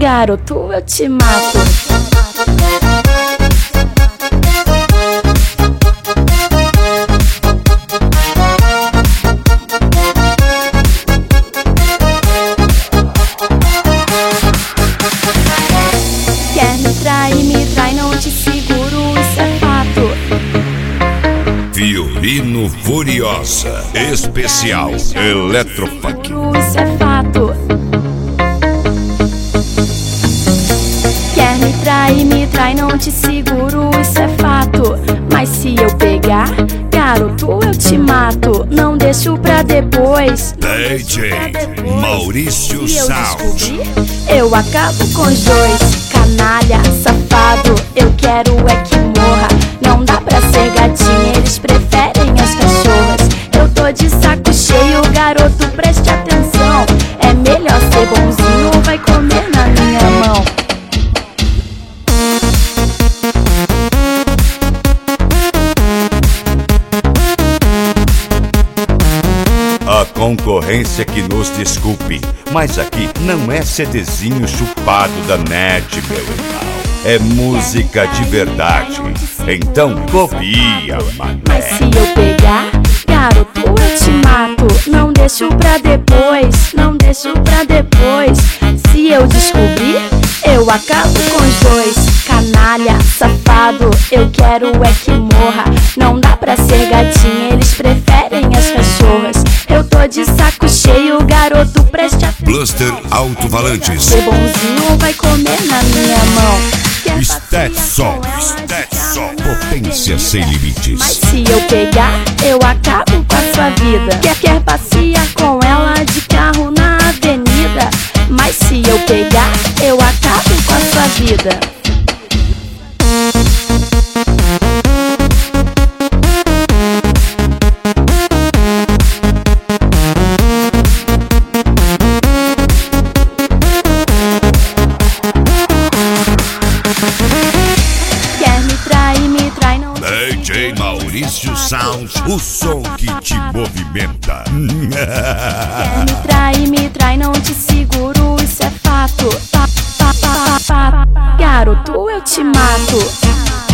garoto, eu te mato. Quer me trai, não te seguro, isso é fato. Violino Furiosa, especial Eletrofunk. Isso é fato. Quer me trai, não te seguro, isso é fato. Mas se eu pegar, garoto, eu te mato. Não deixo pra depois. DJ Maurício Se eu Sound. descobrir, eu acabo com os dois. Canalha, safado, eu quero é que morra. Não dá pra ser gatinha, eles preferem as cachorras. Eu tô de saco cheio, garoto, preste atenção. É melhor ser bonzinho ou vai comer na minha mão. A concorrência que nos desculpe, mas aqui não é CDzinho chupado da net, meu irmão. É música de verdade. Então copia, mané. Mas se eu pegar, garoto, eu te mato. Não deixo pra depois, não deixo pra depois. Se eu descobrir, eu acabo com os dois. Canalha, safado, eu quero é que morra. Não dá pra ser gatinha, eles preferem as cachorras. Eu tô de saco cheio, garoto, preste atenção. Bluster Alto-Falantes. Ser bonzinho vai comer na minha mão. Quer Stetson, Stetson. potência sem limites. Mas se eu pegar, eu acabo com a sua vida. Quer passear com ela de carro na avenida. Mas se eu pegar, eu acabo com a sua vida. Quer me trai, não. DJ Maurício Sound, o som que te movimenta. Quer me trai, não te seguro, isso é fato. Garoto, eu te mato.